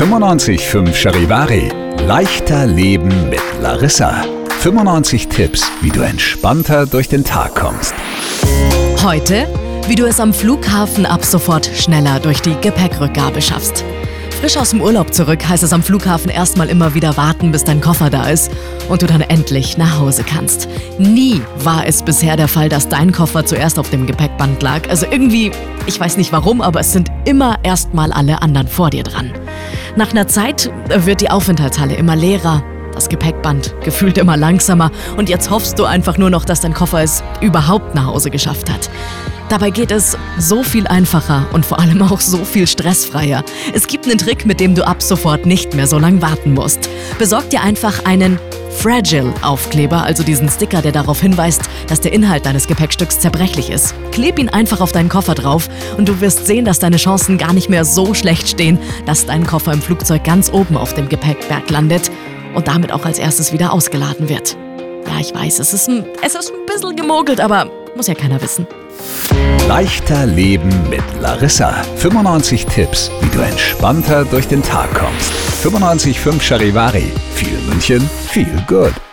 95.5 Charivari. Leichter Leben mit Larissa. 95 Tipps, wie du entspannter durch den Tag kommst. Heute, wie du es am Flughafen ab sofort schneller durch die Gepäckrückgabe schaffst. Frisch aus dem Urlaub zurück heißt es am Flughafen erstmal immer wieder warten, bis dein Koffer da ist und du dann endlich nach Hause kannst. Nie war es bisher der Fall, dass dein Koffer zuerst auf dem Gepäckband lag. Also irgendwie, ich weiß nicht warum, aber es sind immer erstmal alle anderen vor dir dran. Nach einer Zeit wird die Aufenthaltshalle immer leerer, das Gepäckband gefühlt immer langsamer und jetzt hoffst du einfach nur noch, dass dein Koffer es überhaupt nach Hause geschafft hat. Dabei geht es so viel einfacher und vor allem auch so viel stressfreier. Es gibt einen Trick, mit dem du ab sofort nicht mehr so lange warten musst. Besorg dir einfach einen Fragile-Aufkleber, also diesen Sticker, der darauf hinweist, dass der Inhalt deines Gepäckstücks zerbrechlich ist. Kleb ihn einfach auf deinen Koffer drauf und du wirst sehen, dass deine Chancen gar nicht mehr so schlecht stehen, dass dein Koffer im Flugzeug ganz oben auf dem Gepäckberg landet und damit auch als erstes wieder ausgeladen wird. Ja, ich weiß, es ist ein bisschen gemogelt, aber muss ja keiner wissen. Leichter Leben mit Larissa. 95 Tipps, wie du entspannter durch den Tag kommst. 95.5 Charivari. Viel München, viel Good.